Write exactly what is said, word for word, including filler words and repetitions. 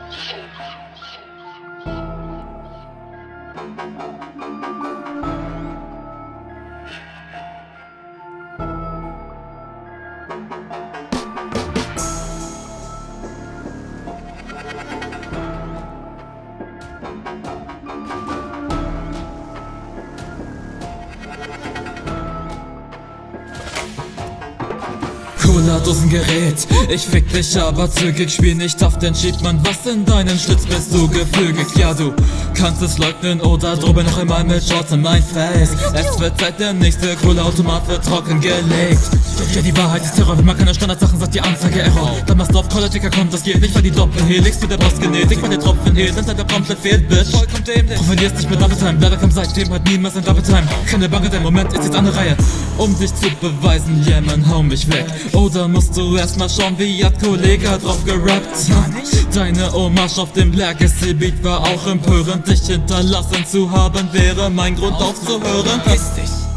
Cola-Dosengerät, ich fick dich aber zügig, spiel nicht auf den Cheat, Mann, was in deinen Schlitz bist du gefügig? Ja, du kannst es leugnen oder drobe noch einmal mit Shorts in mein Face. Es wird Zeit, der nächste Cola-Automat wird trockengelegt. Ja, die Wahrheit ist Terror, wenn man keine Standardsachen sagt, die Anzeige Error. Dann machst du auf Cola-Ticker, kommt das geht nicht, weil die Doppelhelix mit der Post genäht. Weil der Tropfen hält, dann der komplett fehlt, Bitch. Vollkommen dämlich. Profilierst dich mit Double Time, leider kam seitdem halt niemals ein Double Time. Keine Bange, der Moment ist jetzt an der Reihe, um dich zu beweisen, yeah man, hau mich weg. Oder musst du erstmal schauen, wie hat Kollega drauf gerappt? Deine Hommage auf dem Legacy Beat war auch empörend. Dich hinterlassen zu haben wäre mein Grund aufzuhören. Verpiss dich!